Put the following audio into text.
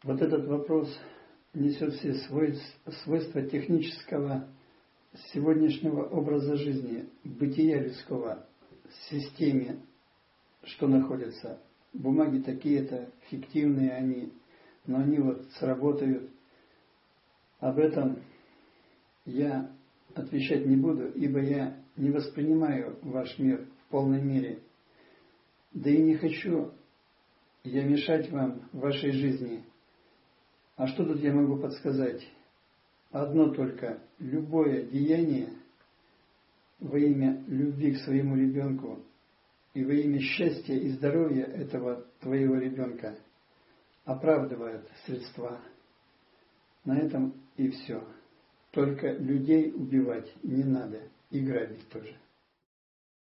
Вот этот вопрос несет все свойства технического сегодняшнего образа жизни, бытия людского, в системе, что находится. Бумаги такие-то, фиктивные они, но они вот сработают. Об этом я отвечать не буду, ибо я не воспринимаю ваш мир в полной мере. Да и не хочу я мешать вам в вашей жизни. А что тут я могу подсказать? Одно только. Любое деяние во имя любви к своему ребенку и во имя счастья и здоровья этого твоего ребенка оправдывает средства. На этом и все. Только людей убивать не надо, и грабить тоже.